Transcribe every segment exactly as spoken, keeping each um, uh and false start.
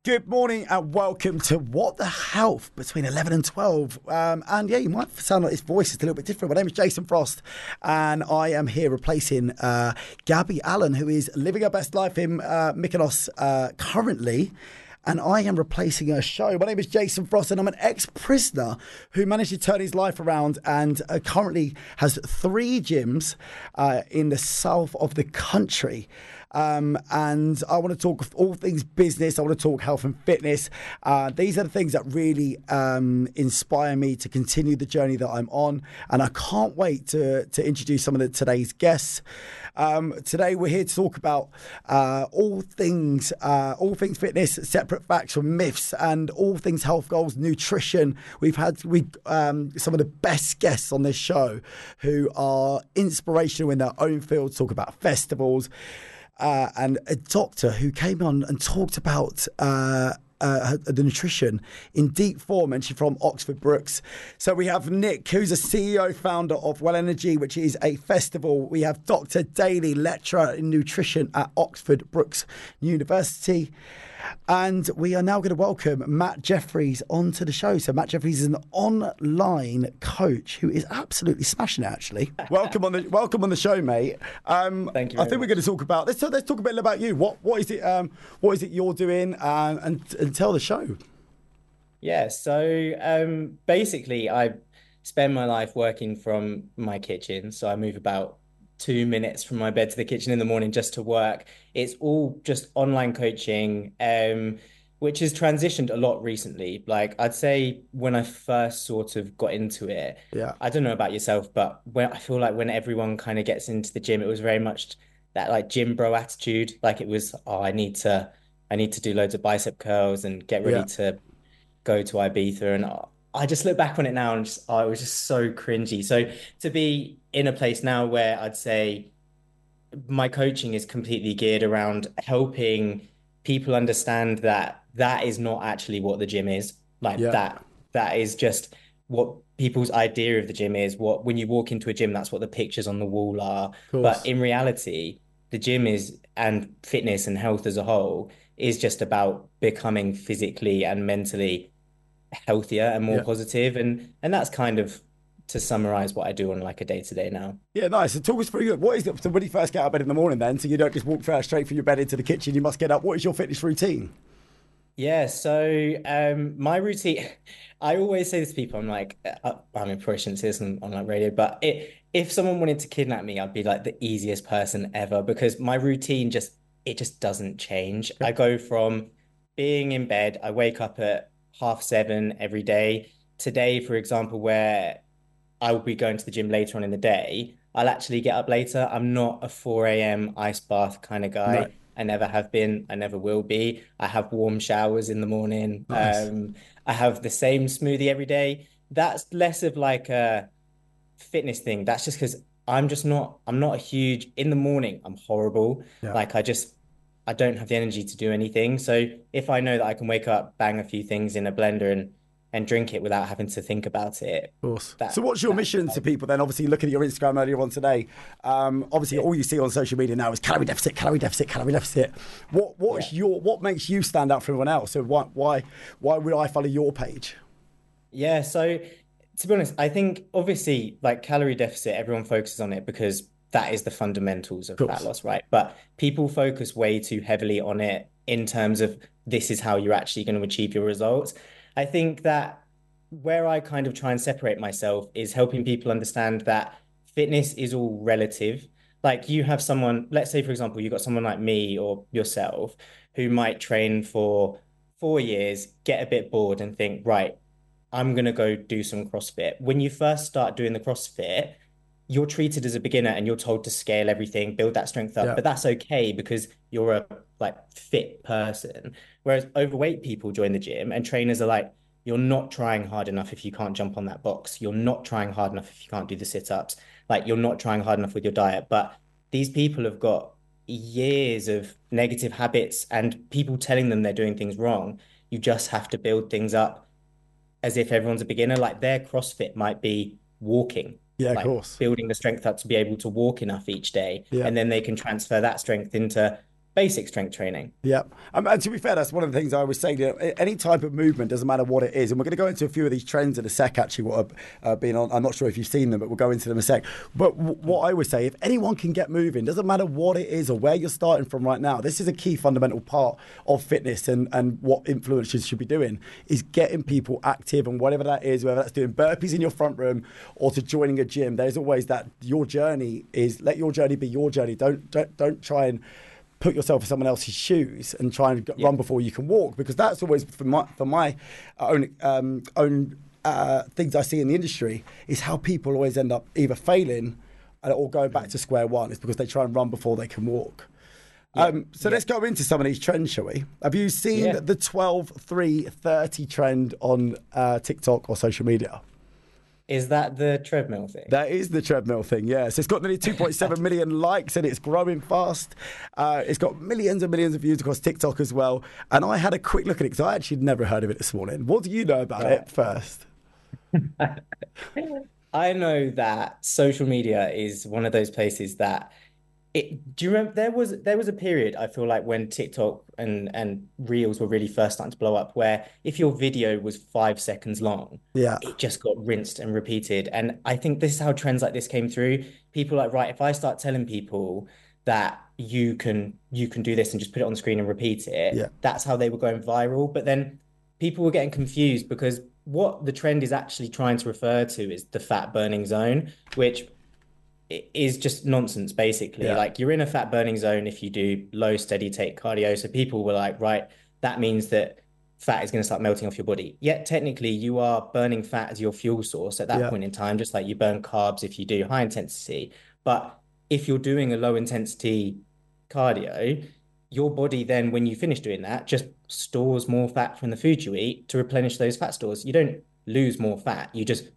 Good morning and welcome to What the Health between eleven and twelve. Um, and yeah, you might sound like his voice is a little bit different. My name is Jason Frost and I am here replacing uh, Gabby Allen, who is living her best life in uh, Mykonos uh, currently. And I am replacing her show. My name is Jason Frost and I'm an ex-prisoner who managed to turn his life around and uh, currently has three gyms uh, in the south of the country. Um, and I want to talk all things business. I want to talk health and fitness. Uh, these are the things that really um, inspire me to continue the journey that I'm on. And I can't wait to, to introduce some of the, today's guests. Um, today we're here to talk about uh, all things, uh, all things fitness, separate facts from myths, and all things health goals, nutrition. We've had we um, some of the best guests on this show who are inspirational in their own field. Talk about festivals. Uh, and a doctor who came on and talked about uh, uh, the nutrition in deep form, and she's from Oxford Brookes. So we have Nick, who's a C E O founder of Well Energy, which is a festival. We have Doctor Daly, lecturer in nutrition at Oxford Brookes University. And we are now going to welcome Matt Jeffries onto the show. So Matt Jeffries is an online coach who is absolutely smashing it, actually. welcome on the welcome on the show, mate. Um, Thank you. I think much. We're going to talk about let's talk, let's talk a bit about you. What what is it? Um, what is it you're doing? Uh, and and tell the show. Yeah. So um, basically, I spend my life working from my kitchen. So I move about two minutes from my bed to the kitchen in the morning just to work. It's all just online coaching, um, which has transitioned a lot recently. Like I'd say when I first sort of got into it, yeah. I don't know about yourself, but when I feel like when everyone kind of gets into the gym, it was very much that like gym bro attitude. Like it was, oh, I need to, I need to do loads of bicep curls and get ready yeah. to go to Ibiza. And I just look back on it now and just, oh, it was just so cringy. So to be in a place now where I'd say my coaching is completely geared around helping people understand that that is not actually what the gym is. Like yeah. that, that is just what people's idea of the gym is. What, when you walk into a gym, that's what the pictures on the wall are. But in reality, the gym is, and fitness and health as a whole is just about becoming physically and mentally healthier and more yeah. positive. And, and that's kind of, to summarize what I do on like a day to day now. Yeah, nice. So talk us through what is it? So when you first get out of bed in the morning then, so you don't just walk straight from your bed into the kitchen, you must get up. What is your fitness routine? Yeah, so um, my routine, I always say this to people, I'm like, uh, I mean, probably shouldn't say this on, on like radio, but it, if someone wanted to kidnap me, I'd be like the easiest person ever because my routine just, it just doesn't change. Okay. I go from being in bed, I wake up at half seven every day. Today, for example, where I will be going to the gym later on in the day, I'll actually get up later. I'm not a four a.m. ice bath kind of guy. No. I never have been. I never will be. I have warm showers in the morning. Nice. Um, I have the same smoothie every day. That's less of like a fitness thing. That's just because I'm just not, I'm not a huge, in the morning, I'm horrible. Yeah. Like I just, I don't have the energy to do anything. So if I know that I can wake up, bang a few things in a blender and and drink it without having to think about it. Of course. That, so what's your mission to people then? Obviously, looking at your Instagram earlier on today, um, obviously yeah. all you see on social media now is calorie deficit, calorie deficit, calorie deficit. What what yeah. is your what makes you stand out from everyone else? So why why why would I follow your page? Yeah, so to be honest, I think obviously like calorie deficit, everyone focuses on it because that is the fundamentals of, of fat loss, right? But people focus way too heavily on it in terms of this is how you're actually going to achieve your results. I think that where I kind of try and separate myself is helping people understand that fitness is all relative. Like you have someone, let's say, for example, you've got someone like me or yourself who might train for four years, get a bit bored and think, right, I'm going to go do some CrossFit. When you first start doing the CrossFit, you're treated as a beginner and you're told to scale everything, build that strength up, yeah. but that's okay because you're a like fit person. Whereas overweight people join the gym and trainers are like, you're not trying hard enough if you can't jump on that box. You're not trying hard enough if you can't do the sit-ups. Like you're not trying hard enough with your diet. But these people have got years of negative habits and people telling them they're doing things wrong. You just have to build things up as if everyone's a beginner. Like their CrossFit might be walking. Yeah, like of course. Building the strength up to be able to walk enough each day. Yeah. And then they can transfer that strength into basic strength training. Yeah. Um, and to be fair, that's one of the things I always say. You know, any type of movement, doesn't matter what it is. And we're going to go into a few of these trends in a sec, actually, what have uh, been on. I'm not sure if you've seen them, but we'll go into them in a sec. But w- what I always say, if anyone can get moving, doesn't matter what it is or where you're starting from right now, this is a key fundamental part of fitness and, and what influencers should be doing, is getting people active and whatever that is, whether that's doing burpees in your front room or to joining a gym. There's always that your journey is, let your journey be your journey. Don't, don't, don't try and put yourself in someone else's shoes and try and yeah. run before you can walk, because that's always for my for my own um, own uh, things I see in the industry is how people always end up either failing or going back to square one. It's because they try and run before they can walk. Yeah. Um, so yeah. let's go into some of these trends, shall we? Have you seen yeah. the twelve three thirty trend on uh, TikTok or social media? Is that the treadmill thing? That is the treadmill thing, yes. It's got nearly two point seven million likes and it's growing fast. Uh, it's got millions and millions of views across TikTok as well. And I had a quick look at it because I actually never heard of it this morning. What do you know about right. it first? I know that social media is one of those places that it, do you remember there was there was a period, I feel like, when TikTok and and Reels were really first starting to blow up, where if your video was five seconds long, yeah, it just got rinsed and repeated. And I think this is how trends like this came through. People are like, right, if I start telling people that you can you can do this and just put it on the screen and repeat it, yeah. that's how they were going viral. But then people were getting confused because what the trend is actually trying to refer to is the fat burning zone, which is just nonsense, basically. Yeah. Like, you're in a fat burning zone if you do low steady take cardio. So people were like, right, that means that fat is going to start melting off your body. Yet technically you are burning fat as your fuel source at that yeah. point in time, just like you burn carbs if you do high intensity. But if you're doing a low intensity cardio, your body then, when you finish doing that, just stores more fat from the food you eat to replenish those fat stores. You don't lose more fat, you just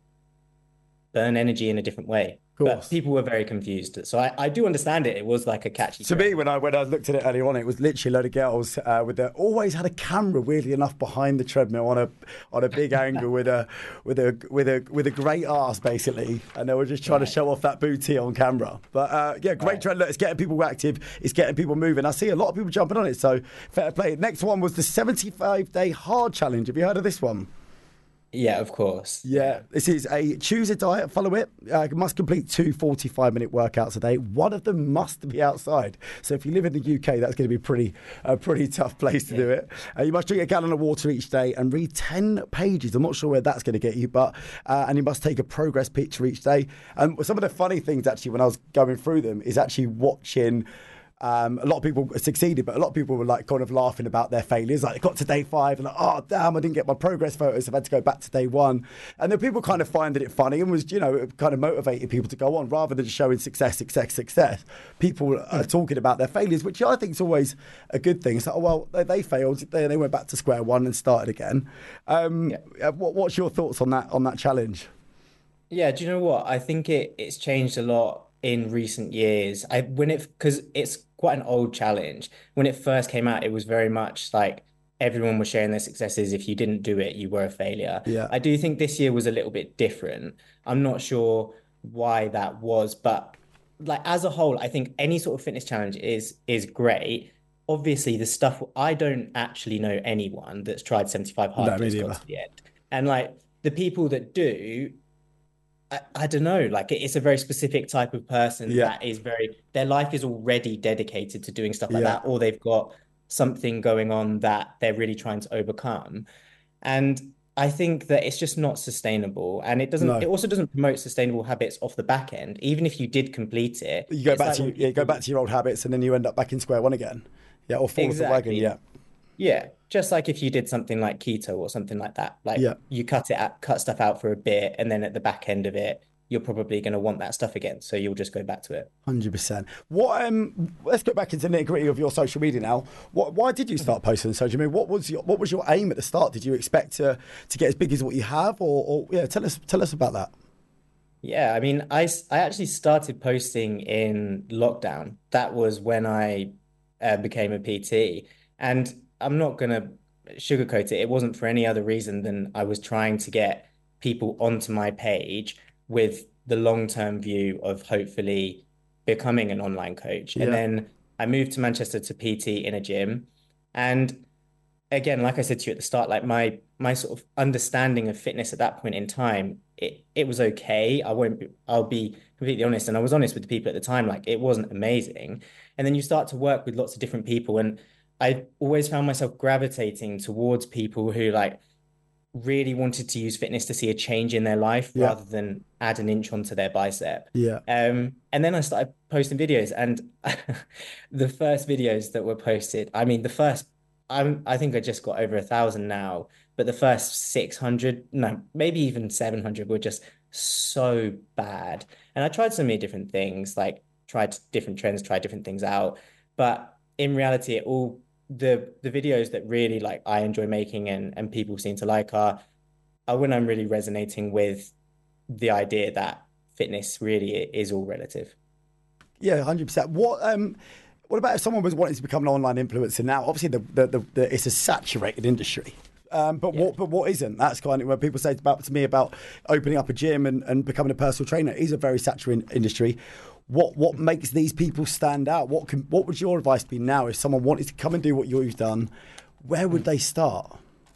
burn energy in a different way. But people were very confused. So I, I do understand it. It was like a catchy To trend. me, when I when I looked at it earlier on, it was literally a load of girls uh, with their, always had a camera, weirdly enough, behind the treadmill on a on a big angle with a with a with a with a great ass, basically, and they were just trying right. to show off that booty on camera. But uh, yeah, great right. trend. Look, it's getting people active. It's getting people moving. I see a lot of people jumping on it. So fair play. Next one was the seventy-five day hard challenge. Have you heard of this one? Yeah, of course. Yeah, this is a choose a diet, follow it. Uh, must complete two forty-five minute workouts a day. One of them must be outside. So if you live in the U K, that's going to be pretty a pretty tough place to yeah. do it. Uh, you must drink a gallon of water each day and read ten pages. I'm not sure where that's going to get you, but uh, and you must take a progress picture each day. And some of the funny things, actually, when I was going through them, is actually watching. Um, a lot of people succeeded, but a lot of people were like kind of laughing about their failures. Like, they got to day five and like, oh damn, I didn't get my progress photos. I've had to go back to day one. And then people kind of finding it funny and was, you know, it kind of motivated people to go on rather than just showing success, success, success. People are talking about their failures, which I think is always a good thing. It's like, oh well, they, they failed, they, they went back to square one and started again. Um, yeah. what, what's your thoughts on that on that challenge? Yeah, do you know what? I think it it's changed a lot in recent years. I when it because it's quite an old challenge. When it first came out, it was very much like everyone was sharing their successes. If you didn't do it, you were a failure. Yeah. I do think this year was a little bit different. I'm not sure why that was, but like as a whole, I think any sort of fitness challenge is is great. Obviously, the stuff I don't actually know anyone that's tried seventy-five hard that's got to the end. And like the people that do, I, I don't know, like it's a very specific type of person yeah. that is very, their life is already dedicated to doing stuff like yeah. that, or they've got something going on that they're really trying to overcome. And I think that it's just not sustainable. And it doesn't, no. it also doesn't promote sustainable habits off the back end. Even if you did complete it. You go back like to, people... yeah, go back to your old habits and then you end up back in square one again. Yeah, or fall exactly. off the wagon, yeah. Yeah, just like if you did something like keto or something like that, like yeah. you cut it out, cut stuff out for a bit, and then at the back end of it, you're probably going to want that stuff again, so you'll just go back to it. one hundred percent. What? Um, let's get back into the nitty gritty of your social media now. What? Why did you start posting on social media? What was your What was your aim at the start? Did you expect to to get as big as what you have, or, or yeah? Tell us tell us about that. Yeah, I mean, I I actually started posting in lockdown. That was when I uh, became a P T, and I'm not going to sugarcoat it. It wasn't for any other reason than I was trying to get people onto my page with the long-term view of hopefully becoming an online coach. Yeah. And then I moved to Manchester to P T in a gym. And again, like I said to you at the start, like my my sort of understanding of fitness at that point in time, it it was okay. I won't be, I'll be completely honest. And I was honest with the people at the time, like it wasn't amazing. And then you start to work with lots of different people. And I always found myself gravitating towards people who like really wanted to use fitness to see a change in their life yeah. rather than add an inch onto their bicep. Yeah. Um, and then I started posting videos, and the first videos that were posted, I mean, the first, I'm, I think I just got over a thousand now, but the first six hundred, no, maybe even seven hundred were just so bad. And I tried so many different things, like tried different trends, tried different things out. But in reality, it all, the the videos that really like I enjoy making and and people seem to like are are when I'm really resonating with the idea that fitness really is all relative. Yeah, one hundred percent. What um what about if someone was wanting to become an online influencer now? Obviously the the, the, the it's a saturated industry. Um, but yeah. what but what isn't? That's kind of when people say about to me about opening up a gym and, and becoming a personal trainer. It is a very saturated industry. What what makes these people stand out? What can what would your advice be now if someone wanted to come and do what you've done? Where would they start?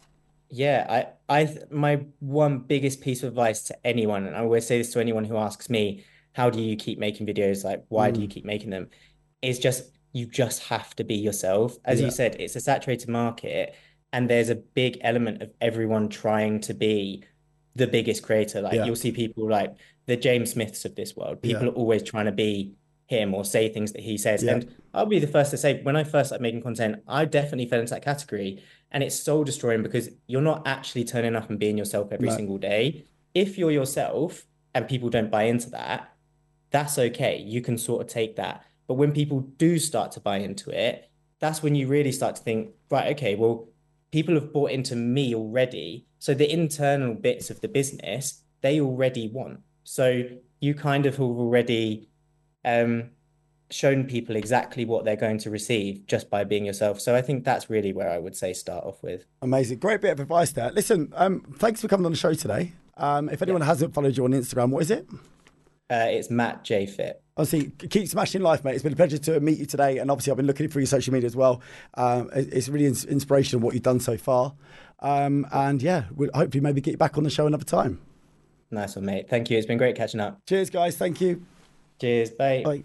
Yeah, I I my one biggest piece of advice to anyone, and I always say this to anyone who asks me, how do you keep making videos? Like, why mm. do you keep making them? Is just you just have to be yourself. As yeah. you said, it's a saturated market, and there's a big element of everyone trying to be the biggest creator. Like yeah. you'll see people like the James Smiths of this world. People yeah. are always trying to be him or say things that he says. Yeah. And I'll be the first to say, when I first started making content, I definitely fell into that category. And it's soul destroying because you're not actually turning up and being yourself every no. single day. If you're yourself and people don't buy into that, that's okay. You can sort of take that. But when people do start to buy into it, that's when you really start to think, right, okay, well, people have bought into me already. So the internal bits of the business, they already want. So you kind of have already um, shown people exactly what they're going to receive just by being yourself. So I think that's really where I would say start off with. Amazing. Great bit of advice there. Listen, um, thanks for coming on the show today. Um, if anyone yeah. hasn't followed you on Instagram, what is it? Uh, it's Matt J Fit. Obviously, keep smashing life, mate. It's been a pleasure to meet you today. And obviously, I've been looking through your social media as well. Um, it's really ins- inspirational what you've done so far. Um, and yeah, we'll hopefully maybe get you back on the show another time. Nice one, mate. Thank you. It's been great catching up. Cheers, guys. Thank you. Cheers. Bye. Bye.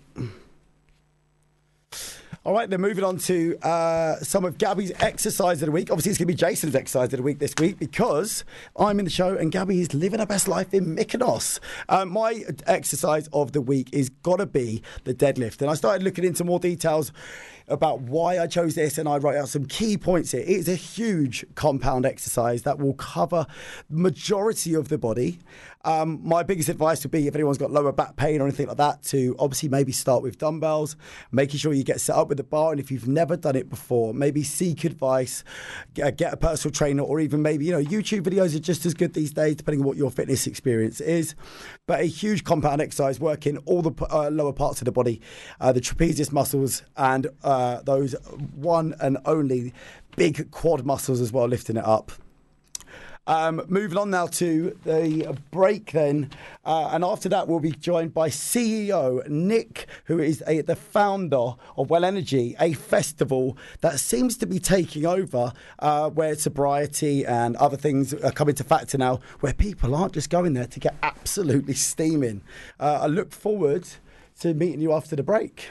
All right, then moving on to uh, some of Gabby's exercise of the week. Obviously, it's going to be Jason's exercise of the week this week because I'm in the show and Gabby is living her best life in Mykonos. Uh, my exercise of the week is got to be the deadlift. And I started looking into more details about why I chose this, and I wrote out some key points here. It is a huge compound exercise that will cover the majority of the body. Um, my biggest advice would be, if anyone's got lower back pain or anything like that, to obviously maybe start with dumbbells, making sure you get set up with the bar. And if you've never done it before, maybe seek advice, get, get a personal trainer, or even maybe, you know, YouTube videos are just as good these days, depending on what your fitness experience is. But a huge compound exercise working all the uh, lower parts of the body, uh, the trapezius muscles, and uh, those one and only big quad muscles as well, lifting it up. Um, moving on now to the break then. Uh, and after that, we'll be joined by C E O Nick, who is a, the founder of Well Energy, a festival that seems to be taking over, uh, where sobriety and other things are coming to factor now, where people aren't just going there to get absolutely steaming. Uh, I look forward to meeting you after the break.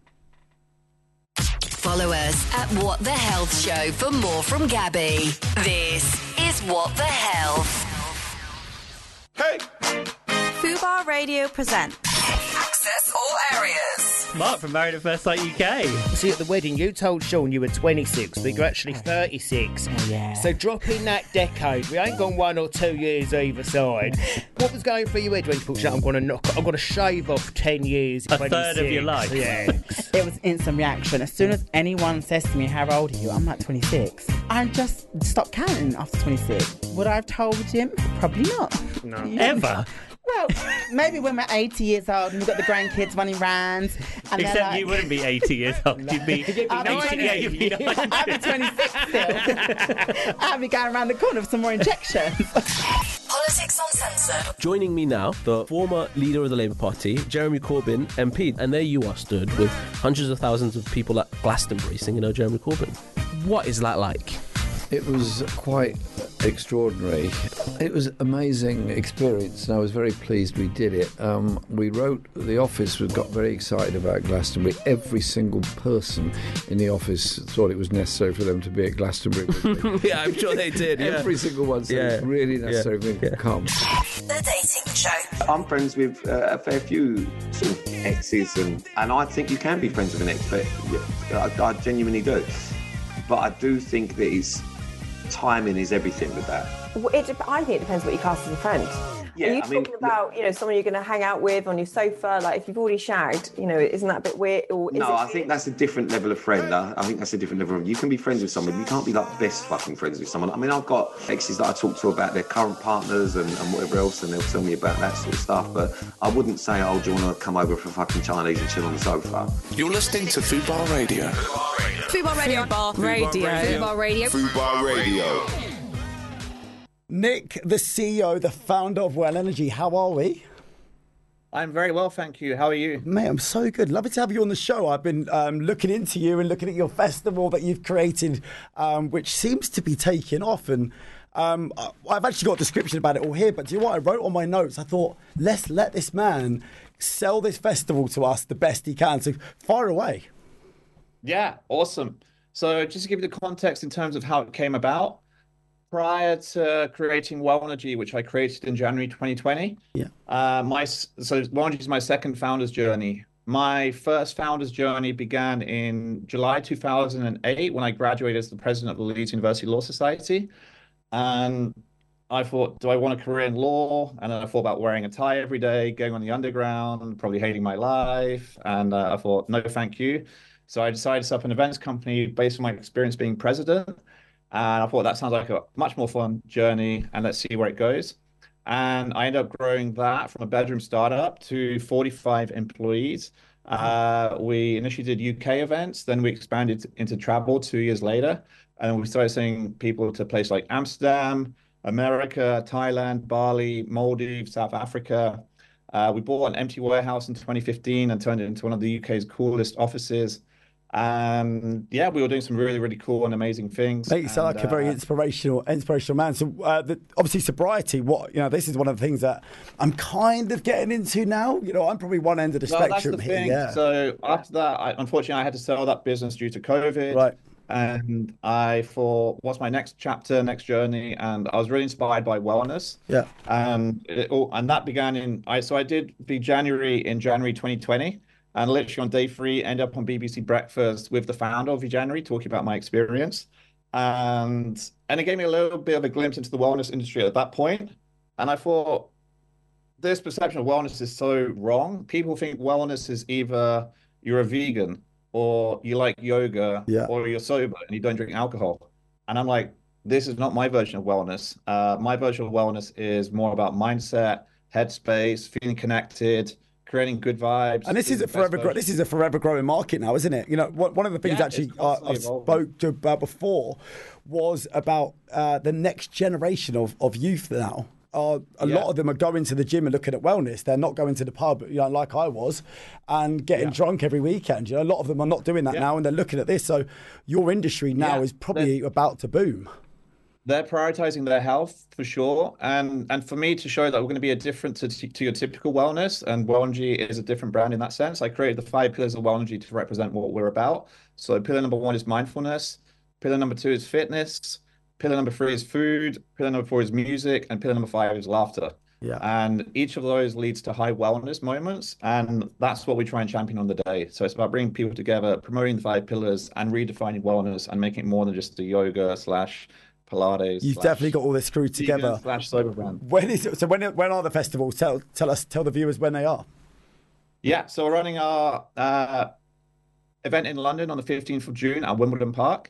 Follow us at What the Health Show for more from Gabby. This is What the Health. Hey! Fubar Radio presents Access All Areas. Mark from Married at First Sight U K. See, at the wedding, you told Sean you were twenty-six, but you're actually thirty-six. Oh, yeah. So drop in that decade. We ain't gone one or two years either side. What was going through your head when you thought, I'm going to knock, I'm going to shave off ten years? A third of your life. Yeah. It was instant reaction. As soon as anyone says to me, how old are you? I'm like twenty-six. I just stopped counting after twenty-six. Would I have told him? Probably not. No. Ever? Well, maybe when we're eighty years old and we've got the grandkids running rounds. And Except like, you wouldn't be eighty years old. You'd be eighty. Yeah, you'd be ninety. I'd be twenty-six still. I'd be going around the corner for some more injections. Follow Politics Uncensored. Joining me now, the former leader of the Labour Party, Jeremy Corbyn, M P. And there you are stood with hundreds of thousands of people at Glastonbury singing, "Oh, Jeremy Corbyn." What is that like? It was quite extraordinary. It was an amazing experience, and I was very pleased we did it. Um, we wrote, the office got very excited about Glastonbury. Every single person in the office thought it was necessary for them to be at Glastonbury with me. Yeah, I'm sure they did. Yeah. Every single one said Yeah. it's really necessary for me to come. The Dating Show. I'm friends with uh, a fair few sort of exes, and, and I think you can be friends with an ex, but yeah, I, I genuinely do. But I do think that it's timing is everything with that. Well, it, I think it depends what you class as a friend. Yeah, Are you I talking mean, about, you know, someone you're going to hang out with on your sofa? Like, if you've already shagged, you know, isn't that a bit weird? Or is no, it I think that's a different level of friend. I, I think that's a different level of... You can be friends with someone, you can't be, like, best fucking friends with someone. I mean, I've got exes that I talk to about their current partners and, and whatever else, and they'll tell me about that sort of stuff, but I wouldn't say, oh, do you want to come over for fucking Chinese and chill on the sofa? You're listening to Fubar Radio. Fubar Radio. Fubar Radio. Fubar Radio. Fubar Radio. Nick, the C E O, the founder of Well Energy, how are we? I'm very well, thank you. How are you? Mate, I'm so good. Lovely to have you on the show. I've been um, looking into you and looking at your festival that you've created, um, which seems to be taking off. And um, I've actually got a description about it all here, but do you know what I wrote on my notes? I thought, let's let this man sell this festival to us the best he can. So fire away. Yeah, awesome. So just to give you the context in terms of how it came about, prior to creating Well Energy, which I created in January twenty twenty, yeah, uh, my so Well Energy is my second founder's journey. My first founder's journey began in July two thousand eight when I graduated as the president of the Leeds University Law Society, and I thought, do I want a career in law? And then I thought about wearing a tie every day, going on the underground, probably hating my life, and uh, I thought, no, thank you. So I decided to set up an events company based on my experience being president. And I thought that sounds like a much more fun journey, and let's see where it goes. And I ended up growing that from a bedroom startup to forty-five employees. Uh, we initially did U K events, then we expanded into travel two years later. And we started sending people to places like Amsterdam, America, Thailand, Bali, Maldives, South Africa. Uh, we bought an empty warehouse in twenty fifteen and turned it into one of the U K's coolest offices. And yeah, we were doing some really, really cool and amazing things. Mate, you sound and, like a very uh, inspirational, inspirational man. So, uh, the, obviously, sobriety. What you know, this is one of the things that I'm kind of getting into now. You know, I'm probably one end of the well, spectrum that's the here. thing. Yeah. So after that, I, unfortunately, I had to sell that business due to COVID. Right. And I thought, what's my next chapter, next journey? And I was really inspired by wellness. Yeah. And it, oh, and that began in I. So I did the January in January twenty twenty. And literally on day three, end up on B B C Breakfast with the founder of January, talking about my experience. And and it gave me a little bit of a glimpse into the wellness industry at that point. And I thought, this perception of wellness is so wrong. People think wellness is either you're a vegan or you like yoga, yeah, or you're sober and you don't drink alcohol. And I'm like, this is not my version of wellness. Uh, my version of wellness is more about mindset, headspace, feeling connected, creating good vibes. And this is a forever grow, this is a forever growing market now, isn't it? You know, one of the things yeah, actually uh, I spoke to about before was about uh, the next generation of, of youth now. Uh, a yeah. lot of them are going to the gym and looking at wellness. They're not going to the pub, you know, like I was, and getting yeah. drunk every weekend. You know, a lot of them are not doing that yeah. now, and they're looking at this. So your industry now yeah. is probably they're, about to boom. They're prioritizing their health for sure, and and for me to show that we're going to be a different to, to your typical wellness, and Well Energy is a different brand in that sense. I created the five pillars of Well Energy to represent what we're about. So pillar number one is mindfulness. Pillar number two is fitness. Pillar number three is food, pillar number four is music, and pillar number five is laughter. Yeah. And each of those leads to high wellness moments, and that's what we try and champion on the day. So it's about bringing people together, promoting the five pillars, and redefining wellness, and making it more than just a yoga slash Pilates. You've definitely got all this screwed together. Slash sober brand. When is it, so when when are the festivals? Tell tell us, tell the viewers when they are. Yeah, so we're running our uh, event in London on the fifteenth of June at Wimbledon Park.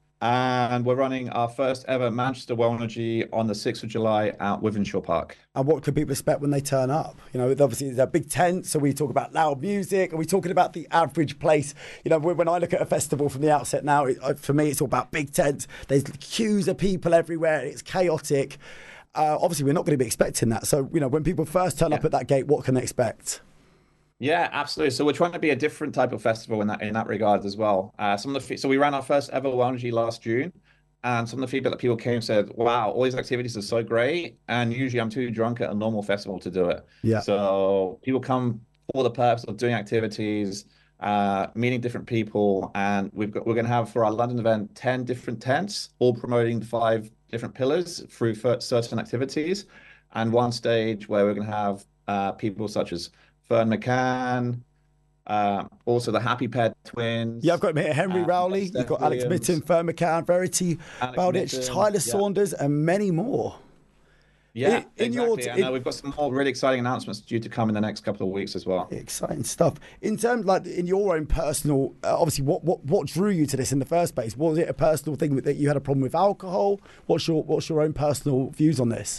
And we're running our first ever Manchester Well Energy on the sixth of July at Wythenshawe Park. And what can people expect when they turn up? You know, obviously there's a big tent, so we talk about loud music. Are we talking about the average place? You know, when I look at a festival from the outset now, it, for me, it's all about big tents. There's queues of people everywhere. It's chaotic. uh, obviously we're not going to be expecting that. So, you know, when people first turn Yeah. up at that gate, what can they expect? Yeah, absolutely. So we're trying to be a different type of festival in that in that regard as well. Uh, some of the fe- so we ran our first ever Wellnergy last June, and some of the feedback that people came said, "Wow, all these activities are so great." And usually, I'm too drunk at a normal festival to do it. Yeah. So people come for the purpose of doing activities, uh, meeting different people, and we've got we're going to have for our London event ten different tents, all promoting the five different pillars through fir- certain activities, and one stage where we're going to have uh, people such as Fern McCann, uh, also the Happy Pair twins. Yeah, I've got him here. Henry uh, Rowley, Steph you've got Alex Williams, Mitten, Fern McCann, Verity Alex Bowditch, Mitten, Tyler yeah. Saunders, and many more. Yeah, In- in your- exactly. And uh, in- we've got some more really exciting announcements due to come in the next couple of weeks as well. Exciting stuff. In terms, like in your own personal, uh, obviously, what, what what drew you to this in the first place? Was it a personal thing that you had a problem with alcohol? What's your what's your own personal views on this?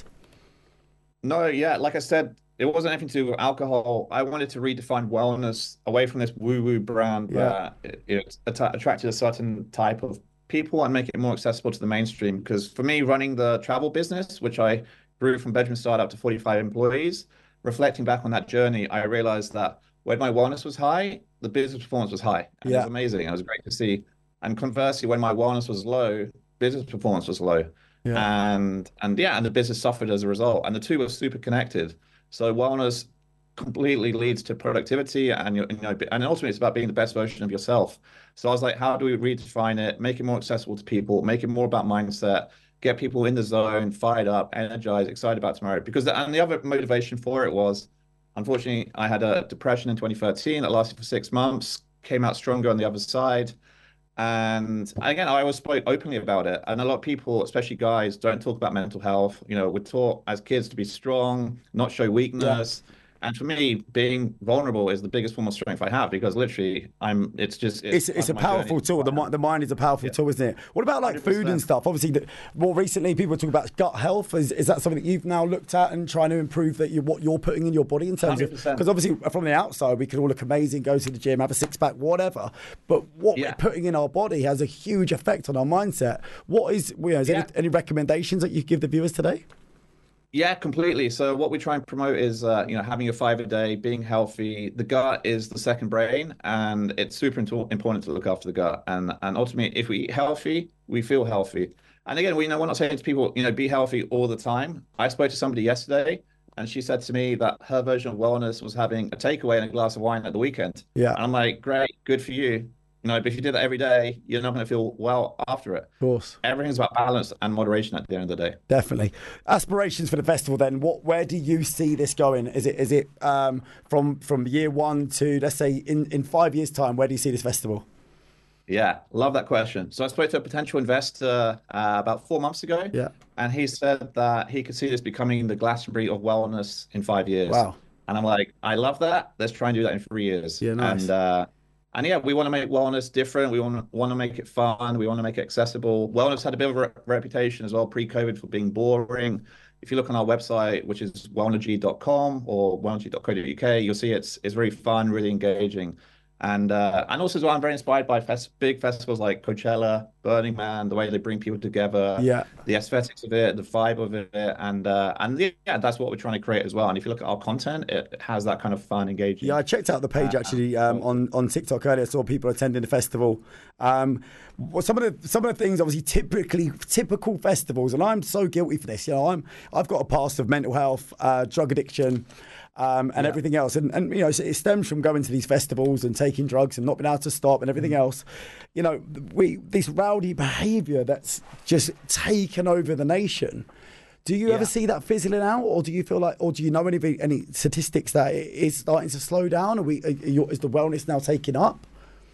No, yeah, like I said, it wasn't anything to do with alcohol. I wanted to redefine wellness away from this woo-woo brand Yeah. where it, it att- attracted a certain type of people and make it more accessible to the mainstream. Because for me, running the travel business, which I grew from Benjamin startup to forty-five employees, reflecting back on that journey, I realized that when my wellness was high, the business performance was high. And it Yeah. was amazing. It was great to see. And conversely, when my wellness was low, business performance was low. Yeah. And and yeah, and the business suffered as a result. And the two were super connected. So wellness completely leads to productivity, and you know, and ultimately it's about being the best version of yourself. So I was like, how do we redefine it, make it more accessible to people, make it more about mindset, get people in the zone, fired up, energized, excited about tomorrow? Because the, and the other motivation for it was, unfortunately, I had a depression in twenty thirteen that lasted for six months, came out stronger on the other side. And again, I always spoke openly about it. And a lot of people, especially guys, don't talk about mental health. You know, we're taught as kids to be strong, not show weakness. And for me, being vulnerable is the biggest form of strength I have, because literally, I'm. It's just It's it's a part of my powerful journey. tool. The mind, the mind is a powerful tool, isn't it? What about like food and one hundred percent. stuff? Obviously, the, more recently, people talk about gut health. Is is that something that you've now looked at and trying to improve that you what you're putting in your body in terms one hundred of? percent. Because obviously, from the outside, we can all look amazing, go to the gym, have a six pack, whatever. But what Yeah. we're putting in our body has a huge effect on our mindset. What is, you know, is there Yeah. any, any recommendations that you give the viewers today? Yeah, completely. So what we try and promote is, uh, you know, having a five a day, being healthy. The gut is the second brain, and it's super into- important to look after the gut. And and ultimately, if we eat healthy, we feel healthy. And again, we know we're not saying to people, you know, be healthy all the time. I spoke to somebody yesterday, and she said to me that her version of wellness was having a takeaway and a glass of wine at the weekend. Yeah. And I'm like, great, good for you. You know, but if you do that every day, you're not going to feel well after it. Of course. Everything's about balance and moderation at the end of the day. Definitely. Aspirations for the festival then. What where do you see this going? Is it is it um, from from year one to, let's say, in, in five years' time, where do you see this festival? Yeah, love that question. So I spoke to a potential investor uh, about four months ago. Yeah. And he said that he could see this becoming the Glastonbury of wellness in five years. Wow. And I'm like, I love that. Let's try and do that in three years. Yeah, nice. And uh, and yeah, we want to make wellness different. We want to want to make it fun. We want to make it accessible. Wellness had a bit of a re- reputation as well pre-COVID for being boring. If you look on our website, which is wellnergy dot com or wellnergy dot co dot U K, you'll see it's it's very fun, really engaging. And uh, and also as well, I'm very inspired by fest- big festivals like Coachella, Burning Man, the way they bring people together, Yeah. the aesthetics of it, the vibe of it, and uh, and yeah, that's what we're trying to create as well. And if you look at our content, it has that kind of fun, engaging. Yeah, I checked out the page Uh, actually um, on on TikTok earlier. I saw people attending the festival. Um, well, some of the some of the things, obviously, typically typical festivals, and I'm so guilty for this. You know, I'm I've got a past of mental health, uh, drug addiction. Um, and Yeah. everything else, and, and you know, it stems from going to these festivals and taking drugs and not being able to stop and everything else. You know, we this rowdy behaviour that's just taken over the nation. Do you Yeah. ever see that fizzling out, or do you feel like, or do you know any any statistics that it is starting to slow down? Are we are you, is the wellness now taking up?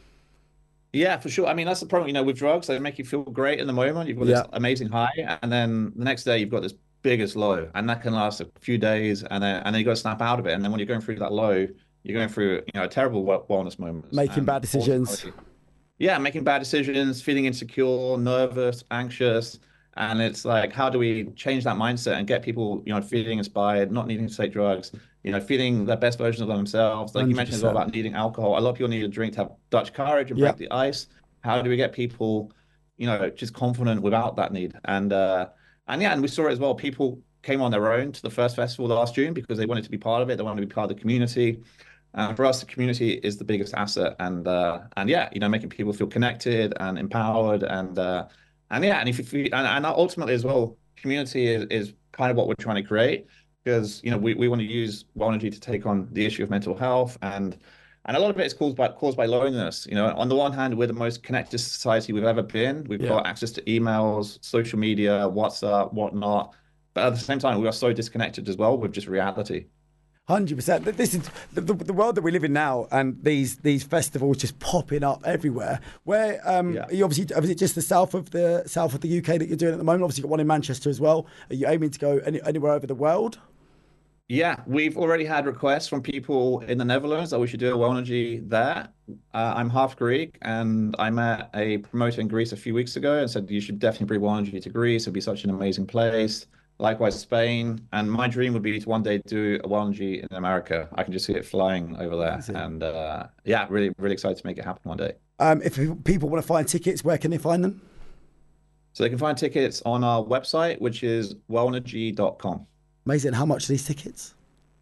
Yeah, for sure. I mean, that's the problem, you know, with drugs, they make you feel great in the moment. You've got Yeah. this amazing high, and then the next day you've got this biggest low, and that can last a few days, and then and then you got to snap out of it. And then when you're going through that low, you're going through, you know, a terrible wel- wellness moment. Making And bad decisions. ultimately- Yeah, making bad decisions, feeling insecure, nervous, anxious. And it's like, how do we change that mindset and get people, you know, feeling inspired, not needing to take drugs, you know, feeling their best version of themselves. Like you mentioned as well about needing alcohol. A lot of people need a drink to have Dutch courage and Yeah. break the ice. How do we get people, you know, just confident without that need? And uh, and yeah, and we saw it as well. People came on their own to the first festival last June because they wanted to be part of it. They wanted to be part of the community. And for us, the community is the biggest asset. And uh, and yeah, you know, making people feel connected and empowered. And uh, and yeah, and if you, and, and ultimately as well, community is, is kind of what we're trying to create, because, you know, we, we want to use Well Energy to take on the issue of mental health. And and a lot of it is caused by caused by loneliness. You know, on the one hand, we're the most connected society we've ever been. We've yeah. got access to emails, social media, WhatsApp, whatnot. But at the same time, we are so disconnected as well with just reality. one hundred percent. This is the, the, the world that we live in now, and these these festivals just popping up everywhere. Where um, yeah. you obviously, is it just the south of the south of the U K that you're doing at the moment? Obviously, you've got one in Manchester as well. Are you aiming to go any, anywhere over the world? Yeah, we've already had requests from people in the Netherlands that we should do a Well Energy there. Uh, I'm half Greek, and I met a promoter in Greece a few weeks ago and said you should definitely bring Well Energy to Greece. It'd be such an amazing place. Likewise, Spain. And my dream would be to one day do a Well Energy in America. I can just see it flying over there. And uh, yeah, really, really excited to make it happen one day. Um, if people want to find tickets, where can they find them? So they can find tickets on our website, which is well energy dot com. Amazing. How much are these tickets?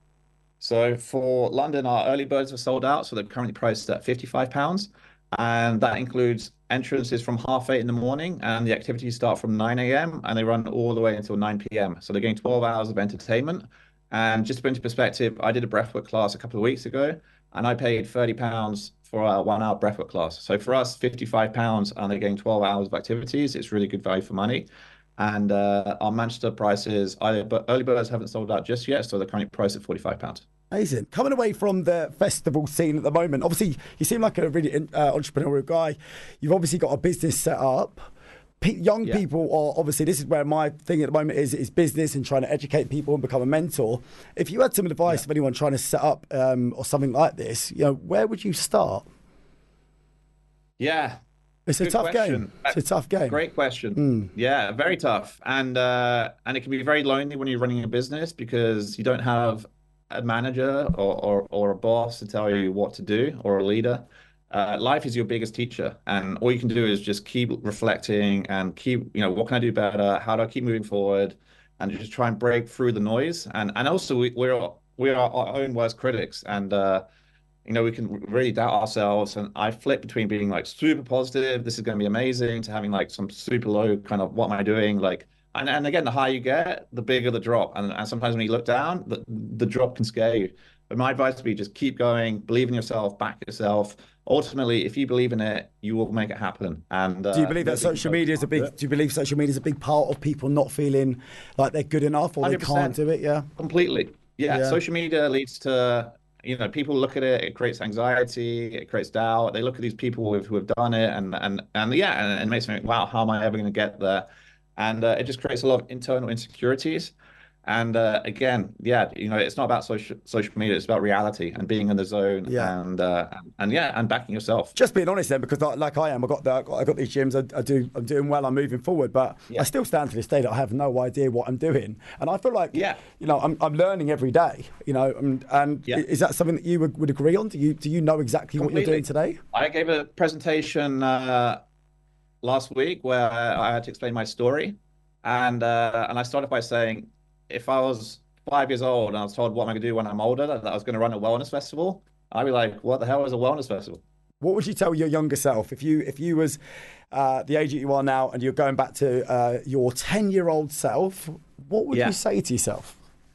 So for London, our early birds are sold out. So they're currently priced at fifty-five pounds. And that includes entrances from half eight in the morning, and the activities start from nine a.m. and they run all the way until nine p.m. So they're getting twelve hours of entertainment. And just to put into perspective, I did a breathwork class a couple of weeks ago, and I paid thirty pounds for a one hour breathwork class. So for us, fifty-five pounds, and they're getting twelve hours of activities. It's really good value for money. And uh, our Manchester prices, either, but early birds haven't sold out just yet, so they're currently priced at forty-five pounds. Amazing. Coming away from the festival scene at the moment, obviously you seem like a really uh, entrepreneurial guy. You've obviously got a business set up. P- young yeah. people are obviously, this is where my thing at the moment is, is business and trying to educate people and become a mentor. If you had some advice yeah. of anyone trying to set up um, or something like this, you know, where would you start? Yeah. It's a Good tough question. game. It's a tough game. Great question. Mm. Yeah, very tough. And uh, and it can be very lonely when you're running a business because you don't have a manager or, or, or a boss to tell you what to do, or a leader. Uh, life is your biggest teacher, and all you can do is just keep reflecting and keep, you know, what can I do better? How do I keep moving forward? And just try and break through the noise. And and also we, we're we are our own worst critics, and uh, you know, we can really doubt ourselves. And I flip between being like super positive, this is going to be amazing, to having like some super low kind of, what am I doing? Like, and, and again, the higher you get, the bigger the drop. And, and sometimes when you look down, the, the drop can scare you. But my advice would be just keep going, believe in yourself, back yourself. Ultimately, if you believe in it, you will make it happen. And uh, do you believe that social media is a big? Do you believe social media is a big part of people not feeling like they're good enough or one hundred percent they can't do it? Yeah, completely. Yeah. Yeah. Social media leads to, you know, people look at it, it creates anxiety, it creates doubt. They look at these people who have, who have done it, and and and yeah, and, and it makes me think, wow, how am I ever going to get there? And uh, it just creates a lot of internal insecurities. And uh, again, yeah, you know, it's not about social social media; it's about reality and being in the zone. Yeah. And uh, and, and yeah, and backing yourself. Just being honest then, because like, like I am, I got the, I got, I got these gyms. I, I do, I'm doing well. I'm moving forward, but Yeah. I still stand to this day that I have no idea what I'm doing, and I feel like, Yeah. you know, I'm I'm learning every day. You know, and, and Yeah. is that something that you would, would agree on? Do you do you know exactly what you're doing today? I gave a presentation uh, last week where I had to explain my story, and uh, and I started by saying, if I was five years old and I was told what am I going to do when I'm older, that, that I was going to run a wellness festival, I'd be like, what the hell is a wellness festival? What would you tell your younger self if you if you was uh, the age that you are now and you're going back to uh, your ten-year-old self? What would Yeah. you say to yourself?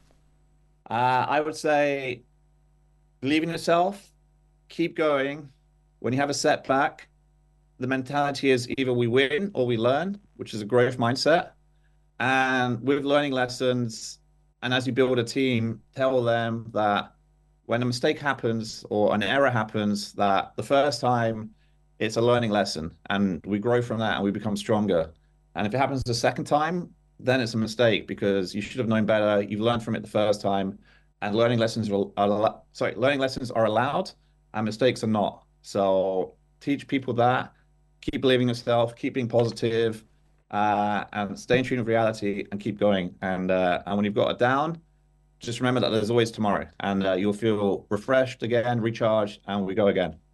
Uh, I would say, believe in yourself, keep going. When you have a setback, the mentality is either we win or we learn, which is a growth mindset. And with learning lessons, and as you build a team, tell them that when a mistake happens or an error happens, that the first time it's a learning lesson, and we grow from that and we become stronger. And if it happens the second time, then it's a mistake because you should have known better. You've learned from it the first time, and learning lessons are, are sorry, learning lessons are allowed, and mistakes are not. So teach people that. Keep believing in yourself. Keep being positive. Uh, and stay in tune with reality and keep going. And uh, and when you've got it down, just remember that there's always tomorrow, and uh, you'll feel refreshed again, recharged, and we go again.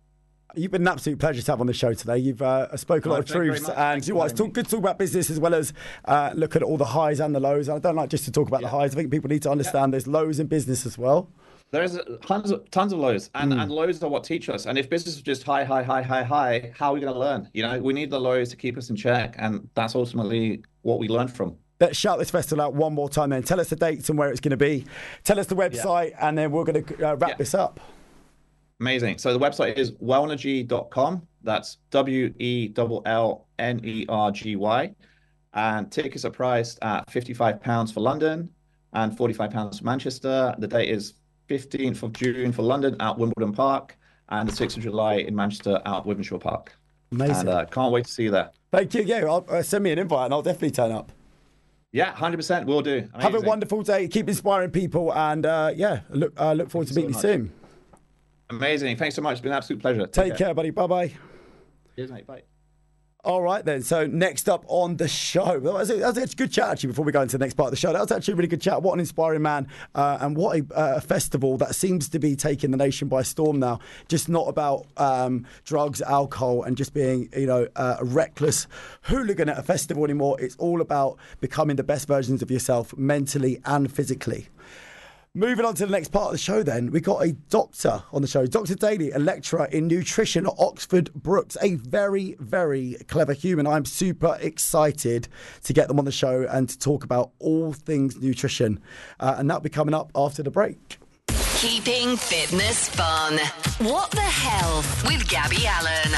You've been an absolute pleasure to have on the show today. You've uh, spoken a lot Oh, of thank you very truths, much. and Thanks you for know, it's having talk, good to talk about business as well as uh, look at all the highs and the lows. And I don't like just to talk about the highs. I think people need to understand there's lows in business as well. There's tons of tons of lows, and, Mm. and lows are what teach us. And if business is just high, high, high, high, high, how are we going to learn? You know, we need the lows to keep us in check, and that's ultimately what we learn from. Let's shout this festival out one more time then. Tell us the dates and where it's going to be. Tell us the website, and then we're going to uh, wrap Yeah. this up. Amazing. So the website is wellnergy dot com. That's W E L L N E R G Y. And tickets are priced at fifty-five pounds for London and forty-five pounds for Manchester. The date is fifteenth of June for London at Wimbledon Park, and the sixth of July in Manchester at Wythenshawe Park. Amazing. And uh, can't wait to see you there. Thank you. Yeah, I'll, uh, send me an invite and I'll definitely turn up. Yeah, one hundred percent will do. Amazing. Have a wonderful day. Keep inspiring people, and uh, yeah, look uh, look forward to Thank meeting you so you much. soon. Amazing. Thanks so much. It's been an absolute pleasure. Take care, buddy. Bye bye. Cheers, mate. Bye. All right, then. So next up on the show, that was, a, that was a good chat, actually, before we go into the next part of the show. That was actually a really good chat. What an inspiring man, uh, and what a uh, festival that seems to be taking the nation by storm now. Just not about um, drugs, alcohol, and just being, you know, uh, a reckless hooligan at a festival anymore. It's all about becoming the best versions of yourself, mentally and physically. Moving on to the next part of the show then, we got a doctor on the show. Doctor Daly, a lecturer in nutrition at Oxford Brookes, a very, very clever human. I'm super excited to get them on the show and to talk about all things nutrition. Uh, and that'll be coming up after the break. Keeping fitness fun. What the Health with Gabby Allen.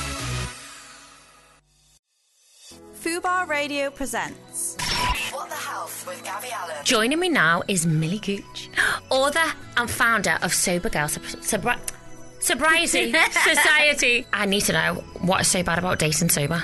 Fubar Radio presents What the Health with Gabby Allen. Joining me now is Millie Gooch, author and founder of Sober Girl Sub- Sobri- Sobriety Society. I need to know, what is so bad about dating sober?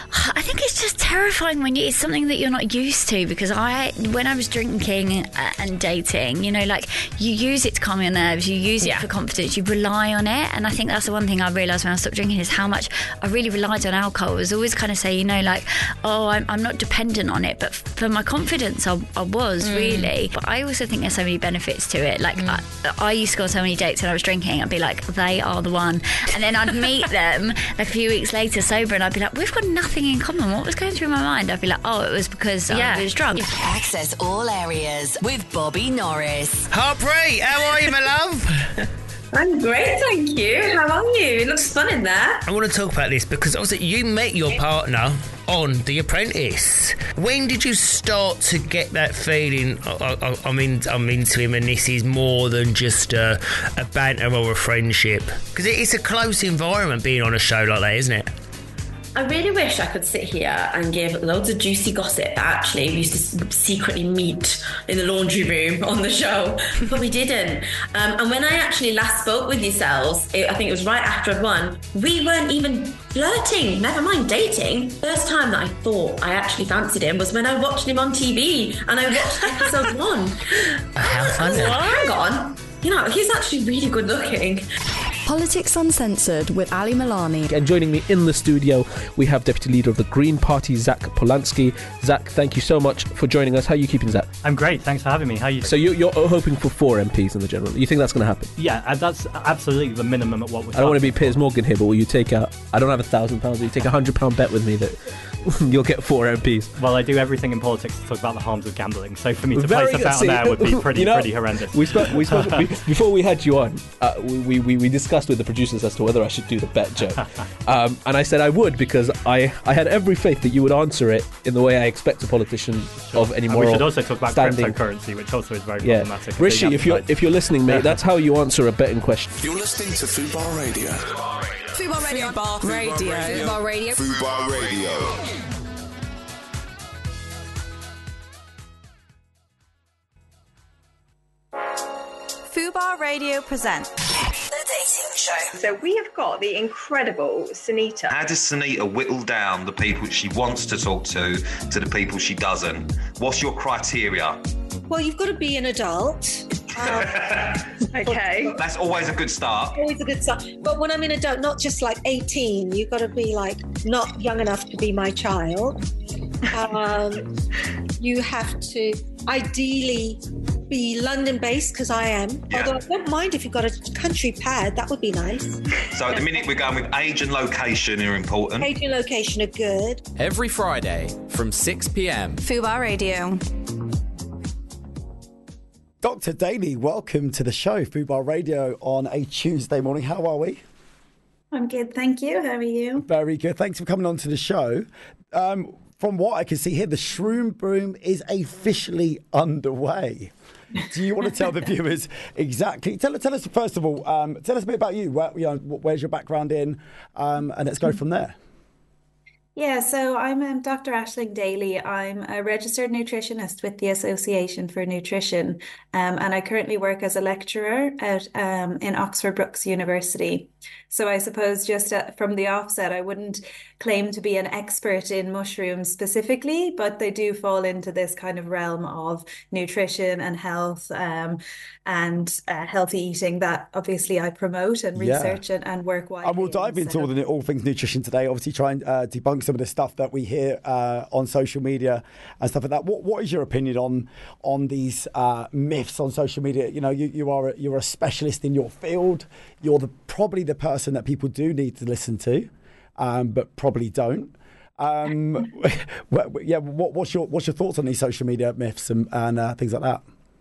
I think it's just terrifying when you, it's something that you're not used to, because I, when I was drinking and dating, you know, like you use it to calm your nerves, you use it Yeah. for confidence, you rely on it. And I think that's the one thing I realised when I stopped drinking is how much I really relied on alcohol. I was always kind of say, you know, like, oh, I'm, I'm not dependent on it. But for my confidence, I, I was Mm. really. But I also think there's so many benefits to it. Like, I, I used to go on so many dates when I was drinking. I'd be like, they are the one. And then I'd meet them a few weeks later sober, and I'd be like, we've got nothing in common. What was going through my mind? I'd be like, oh, it was because Yeah. I was drunk. Access all areas with Bobby Norris. Harpreet, how are you, my love? I'm great, thank you. How are you? It looks fun in there. I want to talk about this because obviously you met your partner on The Apprentice. When did you start to get that feeling? I, I, I'm, in, I'm into him, and this is more than just a, a banter or a friendship. Because it's a close environment being on a show like that, isn't it? I really wish I could sit here and give loads of juicy gossip. Actually, we used to secretly meet in the laundry room on the show, but we didn't. Um, and when I actually last spoke with yourselves, it, I think it was right after I'd won, we weren't even flirting, never mind dating. First time that I thought I actually fancied him was when I watched him on T V, and I watched episode one. How funny. Hang on, you know, he's actually really good looking. Politics Uncensored with Ali Milani. And joining me in the studio, we have Deputy Leader of the Green Party, Zach Polanski. Zach, thank you so much for joining us. How are you keeping, Zach? I'm great. Thanks for having me. How are you? So you're, you're hoping for four M Ps in the general. You think that's going to happen? Yeah, uh, that's absolutely the minimum at what we're I don't want to be Piers Morgan here, but will you take a... I don't have a thousand pounds, will you take a hundred pound bet with me that you'll get four M Ps? Well, I do everything in politics to talk about the harms of gambling, so for me to Very place us good. out See, there would be pretty, you know, pretty horrendous. We spoke, we spoke we, before we had you on, uh, we, we, we discussed with the producers as to whether I should do the bet joke. Um, and I said I would, because I, I had every faith that you would answer it in the way I expect a politician Sure. of any And moral we should also talk about standing. cryptocurrency, which also is very Yeah. problematic. a big Rishi, if you're, appetite. if you're listening, mate, that's how you answer a betting question. You're listening to Fubar Radio. Fubar Radio. Fubar Radio. Fubar Radio. Fubar Radio. Fubar Radio presents The Dating Show. So we have got the incredible Sunita. How does Sunita whittle down the people she wants to talk to to the people she doesn't? What's your criteria? Well, you've got to be an adult. Um, okay. That's always a good start. always a good start. But when I'm an adult, not just like eighteen, you've got to be like not young enough to be my child. Um, you have to ideally be London-based because I am. Yeah. Although I don't mind if you've got a country pad, that would be nice. So at the minute we're going with age and location are important. Age and location are good. Every Friday from six p.m. Fubar Radio. Doctor Daly, welcome to the show, Fubar Radio, on a Tuesday morning. How are we? I'm good, thank you. How are you? Very good. Thanks for coming on to the show. Um, from what I can see here, the Shroom Boom is officially underway. Do you want to tell the viewers exactly? Tell, tell us, first of all, um, tell us a bit about you. Where, you know, where's your background in? Um, and let's go from there. Yeah, so I'm um, Doctor Aisling Daly. I'm a registered nutritionist with the Association for Nutrition, um, and I currently work as a lecturer at um, in Oxford Brookes University. So I suppose just uh, from the offset, I wouldn't claim to be an expert in mushrooms specifically, but they do fall into this kind of realm of nutrition and health um, and uh, healthy eating that obviously I promote and research yeah. and, and work widely. And we'll dive into so. all, the, all things nutrition today, obviously try and uh, debunk some of the stuff that we hear uh, on social media and stuff like that. What What is your opinion on on these uh, myths on social media? You know, you, you are a, you're a specialist in your field. You're the probably the person that people do need to listen to, um, but probably don't. Um, yeah, what, what's your what's your thoughts on these social media myths and, and uh, things like that?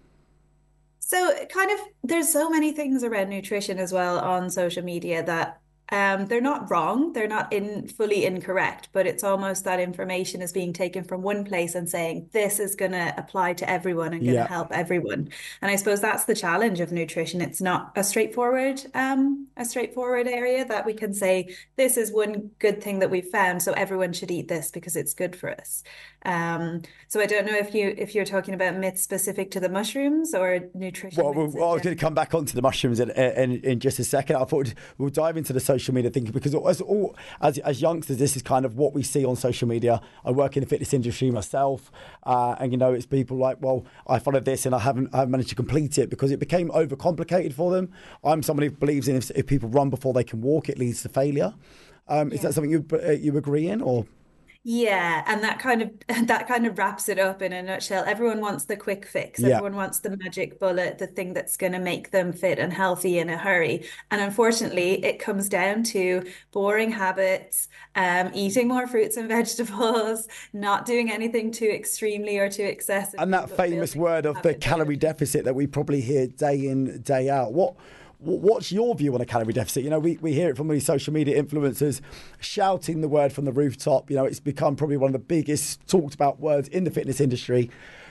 So kind of, there's so many things around nutrition as well on social media that Um, they're not wrong, they're not in fully incorrect, but it's almost that information is being taken from one place and saying this is going to apply to everyone and going to Yeah. help everyone. And I suppose that's the challenge of nutrition. It's not a straightforward, um, a straightforward area that we can say this is one good thing that we've found, so everyone should eat this because it's good for us. Um, so I don't know if you if you're talking about myths specific to the mushrooms or nutrition. Well, myths in well I was going to come back onto the mushrooms in, in, in just a second. I thought we'll dive into the social media thing because as, all, as, as youngsters, this is kind of what we see on social media. I work in the fitness industry myself, uh, and you know, it's people like, well, I followed this and I haven't, I haven't managed to complete it because it became overcomplicated for them. I'm somebody who believes in if, if people run before they can walk, it leads to failure. Um, is that something you uh, you agree in, or? Yeah, and that kind of that kind of wraps it up in a nutshell. Everyone wants the quick fix. Yeah. Everyone wants the magic bullet, the thing that's going to make them fit and healthy in a hurry. And unfortunately, it comes down to boring habits, um, eating more fruits and vegetables, not doing anything too extremely or too excessive. And that famous word of the calorie deficit that we probably hear day in, day out. What? What's your view on a calorie deficit? You know, we, we hear it from these social media influencers shouting the word from the rooftop. You know, it's become probably one of the biggest talked about words in the fitness industry.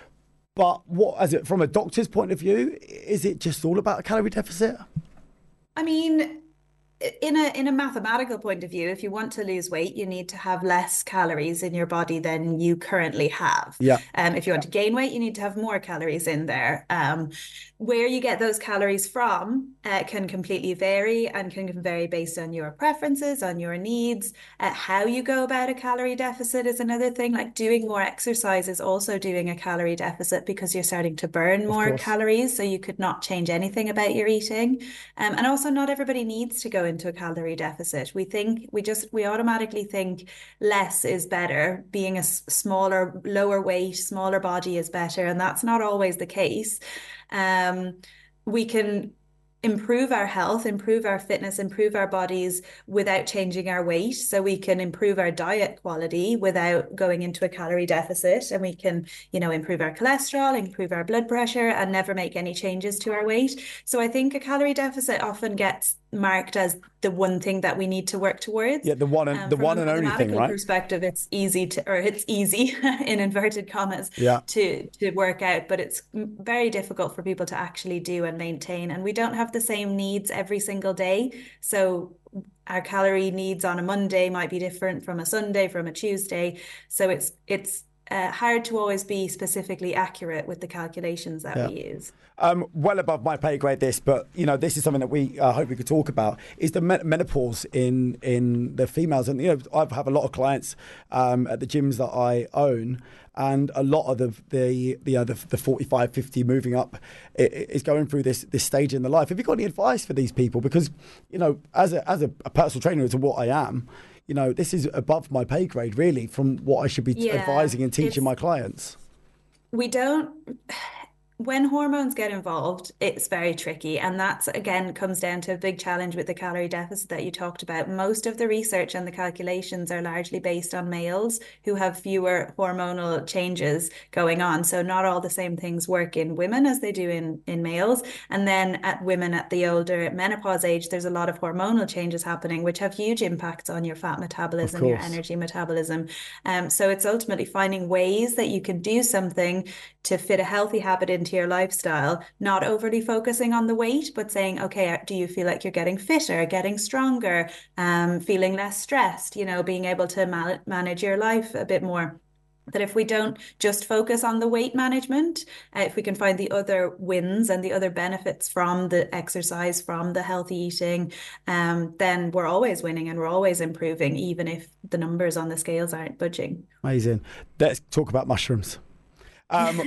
But what, as it from a doctor's point of view, is it just all about a calorie deficit? I mean, in a in a mathematical point of view, if you want to lose weight, you need to have less calories in your body than you currently have. Yeah. Um, if you want to gain weight, you need to have more calories in there. Um, where you get those calories from uh, can completely vary and can vary based on your preferences, on your needs. Uh, how you go about a calorie deficit is another thing. Like doing more exercise is also doing a calorie deficit because you're starting to burn more course. calories. So you could not change anything about your eating. Um, and also not everybody needs to go into a calorie deficit. We think, we just, we automatically think less is better. Being a s- smaller, lower weight, smaller body is better. And that's not always the case. Um, we can improve our health, improve our fitness, improve our bodies without changing our weight. So we can improve our diet quality without going into a calorie deficit, and we can, you know, improve our cholesterol, improve our blood pressure, and never make any changes to our weight. So I think a calorie deficit often gets marked as the one thing that we need to work towards. Yeah, the one and Um, the from one a and only thing, mathematical right? perspective, it's easy to, or it's easy in inverted commas, Yeah. to to work out, but it's very difficult for people to actually do and maintain. And we don't have the same needs every single day. So our calorie needs on a Monday might be different from a Sunday, from a Tuesday. So it's it's uh, hard to always be specifically accurate with the calculations that Yeah. we use. Um, well above my pay grade, this, but you know, this is something that we uh, hope we could talk about. Is the men- menopause in in the females, and you know, I have a lot of clients um, at the gyms that I own, and a lot of the the the, uh, the, the forty-five, fifty moving up i- i- is going through this this stage in the life. Have you got any advice for these people? Because you know, as a as a, a personal trainer, to what I am, you know, this is above my pay grade, really, from what I should be Yeah, advising and teaching it's- my clients. We don't. when hormones get involved, it's very tricky. And that's, again, comes down to a big challenge with the calorie deficit that you talked about. Most of the research and the calculations are largely based on males who have fewer hormonal changes going on. So not all the same things work in women as they do in, in males. And then at women at the older menopause age, there's a lot of hormonal changes happening, which have huge impacts on your fat metabolism, your energy metabolism. Um, so it's ultimately finding ways that you can do something to fit a healthy habit into your lifestyle, not overly focusing on the weight, but saying, okay, do you feel like you're getting fitter, getting stronger, um, feeling less stressed, you know, being able to ma- manage your life a bit more. That if we don't just focus on the weight management, uh, if we can find the other wins and the other benefits from the exercise, from the healthy eating, um, then we're always winning and we're always improving, even if the numbers on the scales aren't budging. Amazing. Let's talk about mushrooms. Um,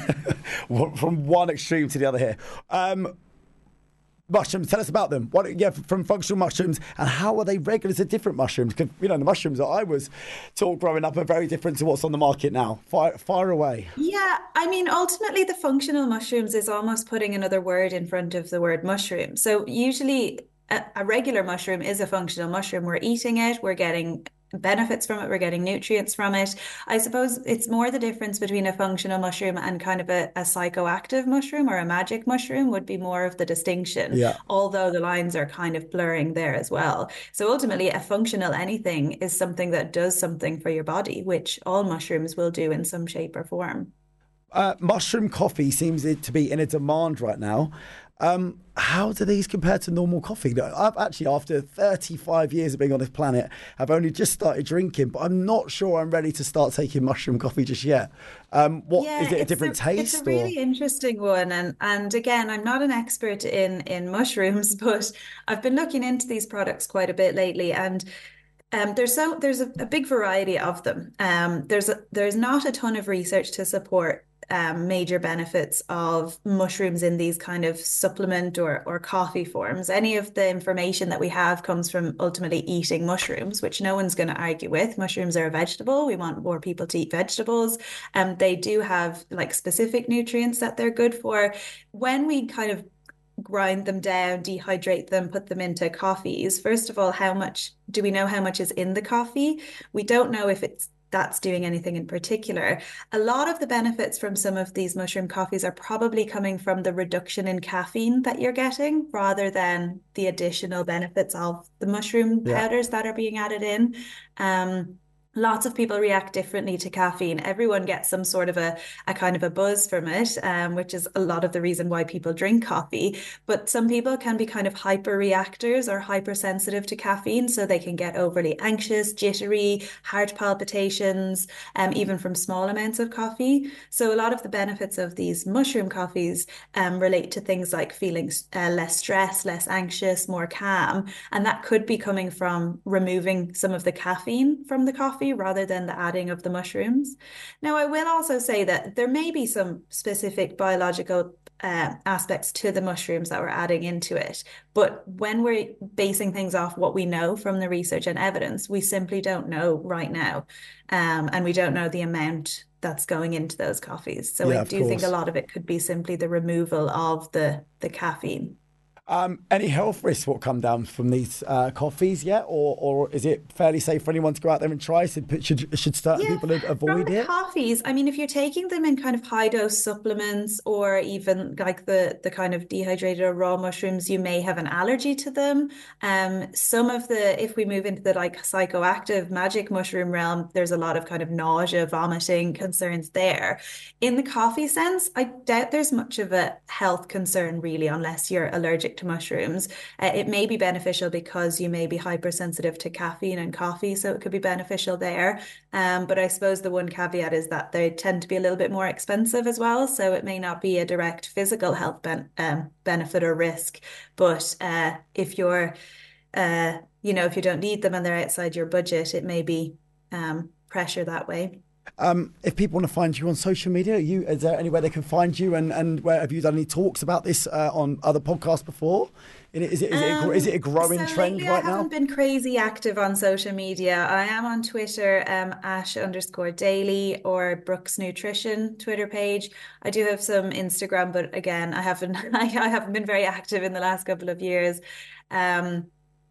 from one extreme to the other here. Um, mushrooms, tell us about them. What, yeah, from functional mushrooms, and how are they regular to different mushrooms? Because, you know, the mushrooms that I was taught growing up are very different to what's on the market now. Fire, fire away. Yeah, I mean, ultimately, the functional mushrooms is almost putting another word in front of the word mushroom. So usually a, a regular mushroom is a functional mushroom. We're eating it, we're getting benefits from it, we're getting nutrients from it. I suppose it's more the difference between a functional mushroom and kind of a, a psychoactive mushroom or a magic mushroom would be more of the distinction, yeah. although the lines are kind of blurring there as well. So ultimately, a functional anything is something that does something for your body, which all mushrooms will do in some shape or form. Uh, mushroom coffee seems to be in a demand right now. Um, how do these compare to normal coffee? I've actually, after thirty-five years of being on this planet, I've only just started drinking, but I'm not sure I'm ready to start taking mushroom coffee just yet. Um, what yeah, is it? A different a, taste? It's a really or? interesting one, and and again, I'm not an expert in in mushrooms, but I've been looking into these products quite a bit lately, and. Um, there's so there's a, a big variety of them. Um, there's a, there's not a ton of research to support um, major benefits of mushrooms in these kind of supplement or or coffee forms. Any of the information that we have comes from ultimately eating mushrooms, which no one's going to argue with. Mushrooms are a vegetable. We want more people to eat vegetables. Um, they do have like specific nutrients that they're good for. When we kind of grind them down, dehydrate them, put them into coffees. First of all, how much do we know how much is in the coffee? We don't know if it's that's doing anything in particular. A lot of the benefits from some of these mushroom coffees are probably coming from the reduction in caffeine that you're getting rather than the additional benefits of the mushroom Yeah. powders that are being added in. Um, Lots of people react differently to caffeine. Everyone gets some sort of a, a kind of a buzz from it, um, which is a lot of the reason why people drink coffee. But some people can be kind of hyper reactors or hypersensitive to caffeine, so they can get overly anxious, jittery, heart palpitations, um, even from small amounts of coffee. So a lot of the benefits of these mushroom coffees um, relate to things like feeling uh, less stressed, less anxious, more calm. And that could be coming from removing some of the caffeine from the coffee rather than the adding of the mushrooms. Now, I will also say that there may be some specific biological uh, aspects to the mushrooms that we're adding into it. But when we're basing things off what we know from the research and evidence, we simply don't know right now. Um, and we don't know the amount that's going into those coffees. So Yeah, I of do think a course. lot of it could be simply the removal of the, the caffeine. Um, any health risks will come down from these uh, coffees yet, or or is it fairly safe for anyone to go out there and try? Should should, should certain Yeah, people avoid from the it? coffees, I mean, if you're taking them in kind of high dose supplements or even like the the kind of dehydrated or raw mushrooms, you may have an allergy to them. Um, some of the, if we move into the like psychoactive magic mushroom realm, there's a lot of kind of nausea, vomiting concerns there. In the coffee sense, I doubt there's much of a health concern really, unless you're allergic to mushrooms. Uh, it may be beneficial because you may be hypersensitive to caffeine and coffee, so it could be beneficial there. Um, but I suppose the one caveat is that they tend to be a little bit more expensive as well, so it may not be a direct physical health ben- um, benefit or risk. But uh, if you're, uh, you know, if you don't need them and they're outside your budget, it may be um, pressure that way. Um, if people want to find you on social media, you is there anywhere they can find you? And, and where have you done any talks about this uh, on other podcasts before? Is it, is, it a, Um, is it a growing so trend lately right I haven't now? been crazy active on social media. I am on Twitter, um, Ash underscore daily or Brooks Nutrition Twitter page. I do have some Instagram, but again, I haven't I, I haven't been very active in the last couple of years. Um,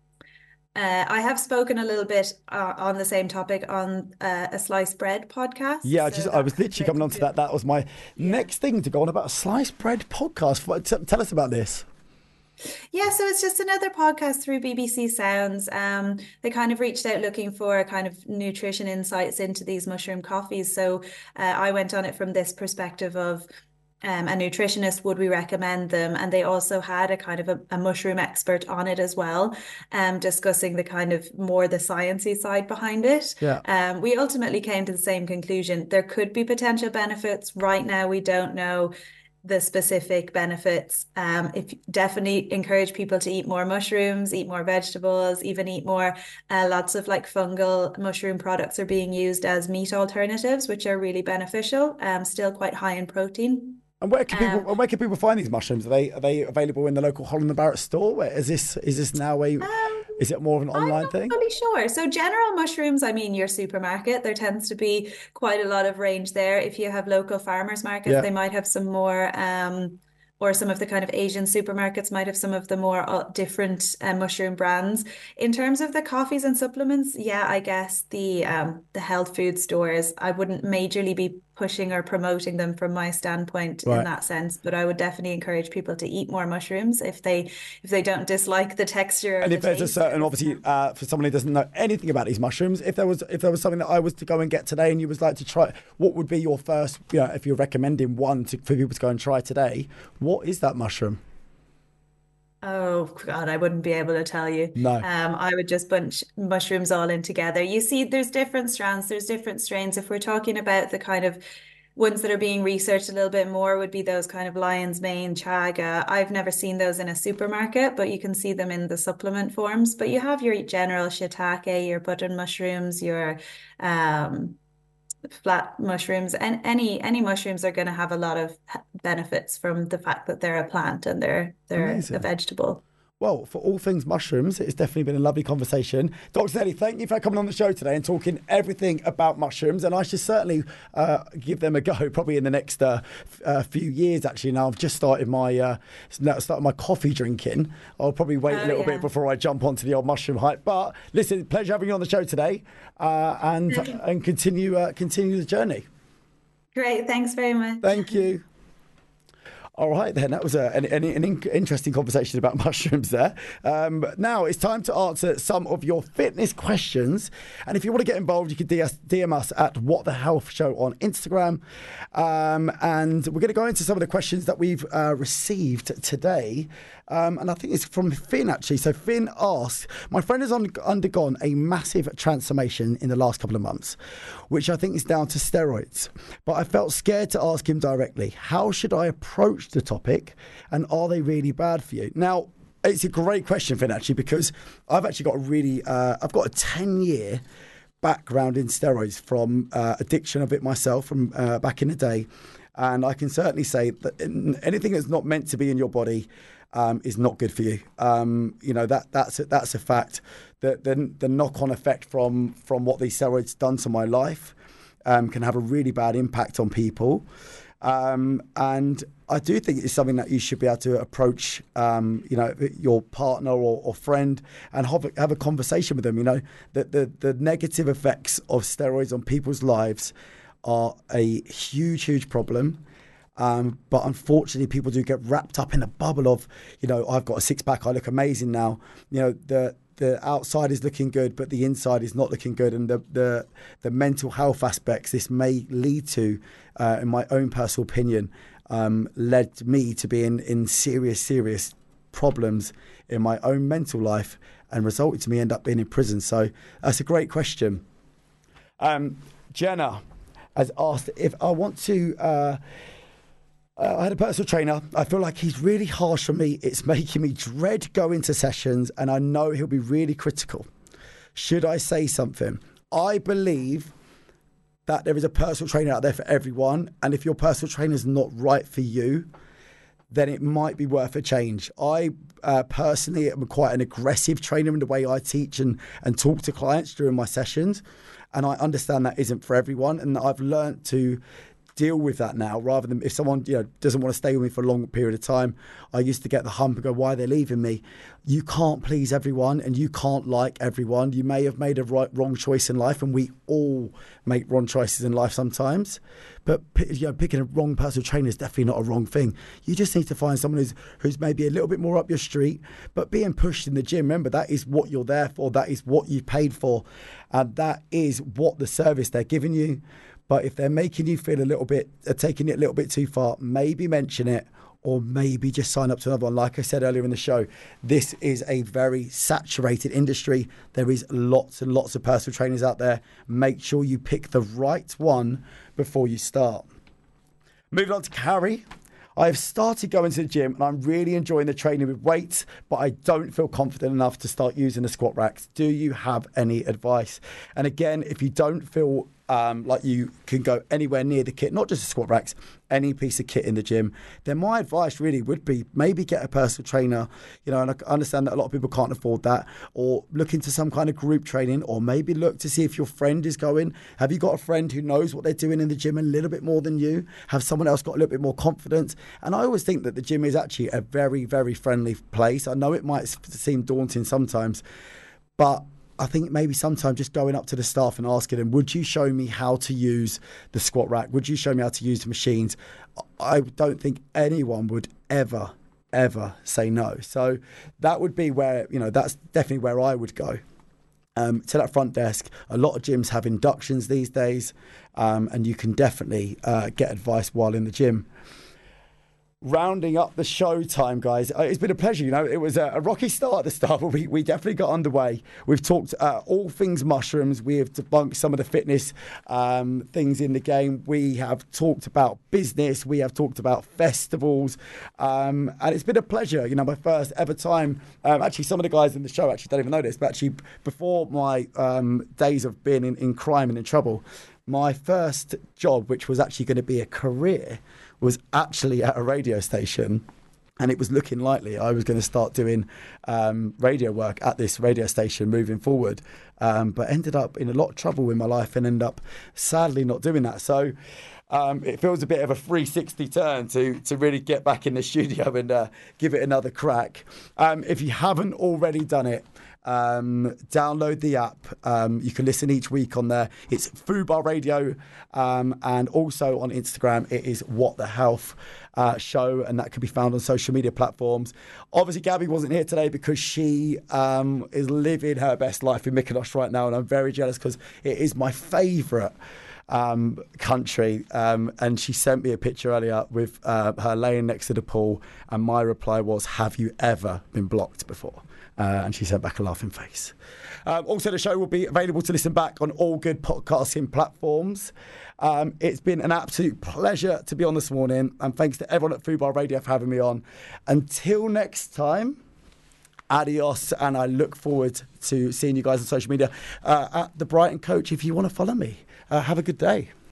uh, I have spoken a little bit uh, on the same topic on uh, a Sliced Bread podcast. Yeah, I So just I that was literally coming on to that. That was my next thing to go on about a sliced bread podcast. What- t- Tell us about this. Yeah, so it's just another podcast through B B C Sounds. Um, they kind of reached out looking for kind of nutrition insights into these mushroom coffees. So uh, I went on it from this perspective of um, a nutritionist, would we recommend them? And they also had a kind of a, a mushroom expert on it as well, um, discussing the kind of more the sciencey side behind it. Yeah. Um, we ultimately came to the same conclusion. There could be potential benefits. Right now, we don't know the specific benefits. Um, if definitely encourage people to eat more mushrooms, eat more vegetables, even eat more. Uh, lots of like fungal mushroom products are being used as meat alternatives, which are really beneficial. Um, still quite high in protein. And where can people Um, where can people find these mushrooms? Are they are they available in the local Holland and Barrett store? Where is this is this now a is it more of an online thing? Not really sure. So general mushrooms, I mean, your supermarket, there tends to be quite a lot of range there. If you have local farmers markets, Yeah. they might have some more, um, or some of the kind of Asian supermarkets might have some of the more uh, different uh, mushroom brands. In terms of the coffees and supplements, yeah, I guess the um, the health food stores, I wouldn't majorly be pushing or promoting them from my standpoint Right. in that sense, but I would definitely encourage people to eat more mushrooms if they if they don't dislike the texture or And the if there's a taste. certain, obviously, uh, for someone who doesn't know anything about these mushrooms, if there was if there was something that I was to go and get today, and you was like to try, what would be your first? You know, if you're recommending one to, for people to go and try today, what is that mushroom? Oh God, I wouldn't be able to tell you. No. Um, I would just bunch mushrooms all in together. You see, there's different strands, there's different strains. If we're talking about the kind of ones that are being researched a little bit more, would be those kind of lion's mane, chaga. I've never seen those in a supermarket, but you can see them in the supplement forms. But you have your general shiitake, your button mushrooms, your um, flat mushrooms, and any any mushrooms are going to have a lot of h- benefits from the fact that they're a plant and they're they're Amazing. a vegetable. Well, for all things mushrooms, it's definitely been a lovely conversation. Doctor Nelly, thank you for coming on the show today and talking everything about mushrooms. And I should certainly uh, give them a go, probably in the next uh, f- uh, few years. Actually, now I've just started my uh, now started my coffee drinking. I'll probably wait Oh, a little yeah. bit before I jump onto the old mushroom hype. But listen, pleasure having you on the show today, uh, and Thank you. and continue uh, continue the journey. Great, thanks very much. Thank you. All right, then. That was a, an, an, an in- interesting conversation about mushrooms there. Um, now it's time to answer some of your fitness questions. And if you want to get involved, you can D M us at What the Health Show on Instagram. Um, and we're going to go into some of the questions that we've uh, received today. Um, and I think it's from Finn, actually. So Finn asks, my friend has un- undergone a massive transformation in the last couple of months, which I think is down to steroids. But I felt scared to ask him directly, how should I approach the topic, and are they really bad for you? Now, it's a great question, Finn, actually, because I've actually got a really, uh, I've got a ten-year background in steroids from uh, addiction of it myself from uh, back in the day. And I can certainly say that anything that's not meant to be in your body um, is not good for you. Um, you know, that that's a, that's a fact. The, the, the knock-on effect from, from what these steroids done to my life um, can have a really bad impact on people. Um, and I do think it's something that you should be able to approach, um, you know, your partner or, or friend and have a, have a conversation with them. You know, the, the, the negative effects of steroids on people's lives are a huge, huge problem. Um, but unfortunately, people do get wrapped up in a bubble of, you know, I've got a six pack, I look amazing now. You know, the the outside is looking good, but the inside is not looking good. And the the, the mental health aspects this may lead to, uh, in my own personal opinion, um, led me to be in, in serious, serious problems in my own mental life and resulted to me end up being in prison. So that's a great question. Um, Jenna has asked if I want to... Uh, Uh, I had a personal trainer. I feel like he's really harsh on me. It's making me dread going to sessions, and I know he'll be really critical. Should I say something? I believe that there is a personal trainer out there for everyone. And if your personal trainer is not right for you, then it might be worth a change. I uh, personally am quite an aggressive trainer in the way I teach and, and talk to clients during my sessions. And I understand that isn't for everyone. And I've learned to deal with that now, rather than if someone, you know, doesn't want to stay with me for a long period of time. I used to get the hump and go, why are they leaving me? You can't please everyone and you can't like everyone. You may have made a right, wrong choice in life, and we all make wrong choices in life sometimes. But you know, picking a wrong personal trainer is definitely not a wrong thing. You just need to find someone who's who's maybe a little bit more up your street, but being pushed in the gym. Remember, that is what you're there for. That is what you paid for, and that is what the service they're giving you. But if they're making you feel a little bit, uh, taking it a little bit too far, maybe mention it, or maybe just sign up to another one. Like I said earlier in the show, this is a very saturated industry. There is lots and lots of personal trainers out there. Make sure you pick the right one before you start. Moving on to Carrie. I have started going to the gym and I'm really enjoying the training with weights, but I don't feel confident enough to start using the squat racks. Do you have any advice? And again, if you don't feel um, like you can go anywhere near the kit, not just the squat racks, any piece of kit in the gym, then my advice really would be maybe get a personal trainer, you know, and I understand that a lot of people can't afford that, or look into some kind of group training, or maybe look to see if your friend is going. Have you got a friend who knows what they're doing in the gym a little bit more than you? Have someone else got a little bit more confidence? And I always think that the gym is actually a very, very friendly place. I know it might seem daunting sometimes, but I think maybe sometimes just going up to the staff and asking them, would you show me how to use the squat rack? Would you show me how to use the machines? I don't think anyone would ever, ever say no. So that would be where, you know, that's definitely where I would go. Um, to that front desk. A lot of gyms have inductions these days, um, and you can definitely uh, get advice while in the gym. Rounding up the show time, guys. Uh, it's been a pleasure. You know, it was a, a rocky start at the start, but we, we definitely got underway. We've talked uh, all things mushrooms. We have debunked some of the fitness um, things in the game. We have talked about business. We have talked about festivals. Um, and it's been a pleasure. You know, my first ever time. Um, actually, some of the guys in the show actually don't even know this, but actually before my um, days of being in, in crime and in trouble, my first job, which was actually going to be a career, was actually at a radio station, and it was looking likely I was going to start doing um, radio work at this radio station moving forward, um, but ended up in a lot of trouble in my life and ended up sadly not doing that. So um, it feels a bit of a three sixty turn to to really get back in the studio and uh, give it another crack. Um, if you haven't already done it, Um, download the app. Um, you can listen each week on there. It's Fubar Radio, um, and also on Instagram it is What the Health uh, Show, and that can be found on social media platforms. Obviously Gabby wasn't here today because she um, is living her best life in Mykonos right now, and I'm very jealous because it is my favourite Um, country, um, and she sent me a picture earlier with uh, her laying next to the pool, and my reply was, have you ever been blocked before? Uh, and she sent back a laughing face. Um, also, the show will be available to listen back on all good podcasting platforms. Um, it's been an absolute pleasure to be on this morning, and thanks to everyone at Fubar Radio for having me on. Until next time, adios, and I look forward to seeing you guys on social media uh, at The Brighton Coach if you want to follow me. Uh, have a good day.